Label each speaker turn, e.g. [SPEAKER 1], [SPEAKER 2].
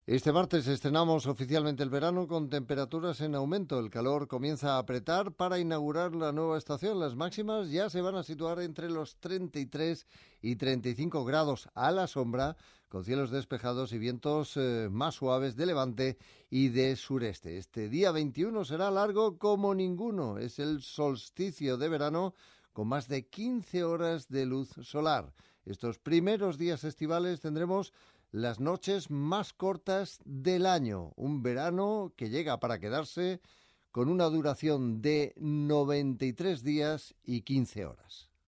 [SPEAKER 1] Este martes estrenamos oficialmente el verano con temperaturas en aumento. El calor comienza a apretar para inaugurar la nueva estación. Las máximas ya se van a situar entre los 33 y 35 grados a la sombra, con cielos despejados y vientos más suaves de levante y de sureste. Este día 21 será largo como ninguno. Es el solsticio de verano con más de 15 horas de luz solar. Estos primeros días estivales tendremos las noches más cortas del año, un verano que llega para quedarse con una duración de 93 días y 15 horas.